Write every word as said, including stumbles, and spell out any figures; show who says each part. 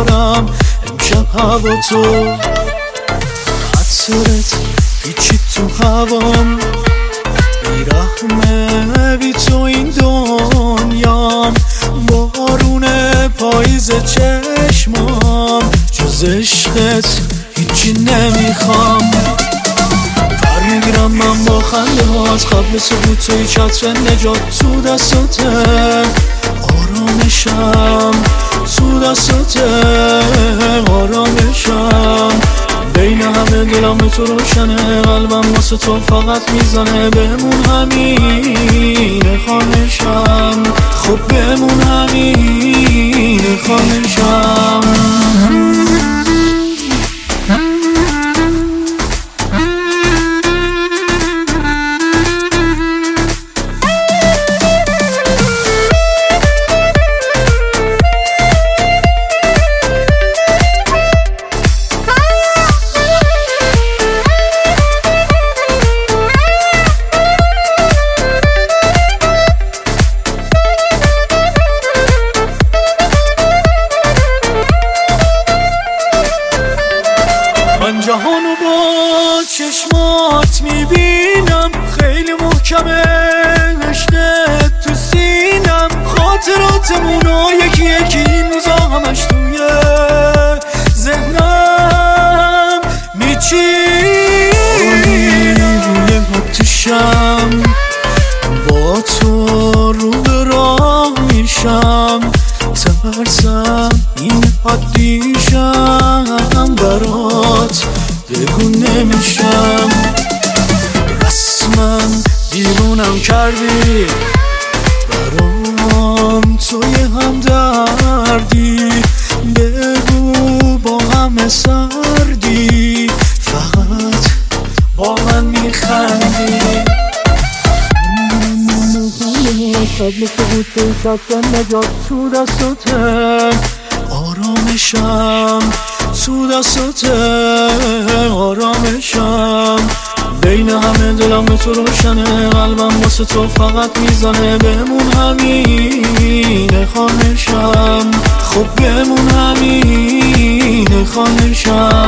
Speaker 1: دارم امشب هوا تو، عطرت هیچی تو هوام، بیرحمه بی تو این دنیام، بارون پاییز چشمام، جز عشقت هیچی نمیخوام. پر میگیرم من با خنده ها از قبل سقوط توی چتر نجات، تو دستاته آرامشم، تو دستاته آرامشم، بین همه دلم تو روشنه، قلبم واسه تو فقط میزنه، بمون همینه خواهشم، خب بمون همینه خواهشم. من جهانو با چشمات میبینم، خیلی محکمه عشقت تو سینم، خاطراتمونو یکی یکی این روزا همش توی ذهنم میچینی، روی آتیشم با تو رو به راه میشم، ترسم این حدیشم برات بگو نمیشم، رسما دیوونم کردی برام توی همدردی، بگو با همه سردی فقط با من میخندی. قبل سقوط توی چتر نجات، تو دستاته آرامشم، تو دستاته آرامشم، بین همه دلم تو روشنه، قلبم واسه تو فقط میزنه، بمون همینه خواهشم، خب بمون همینه خواهشم.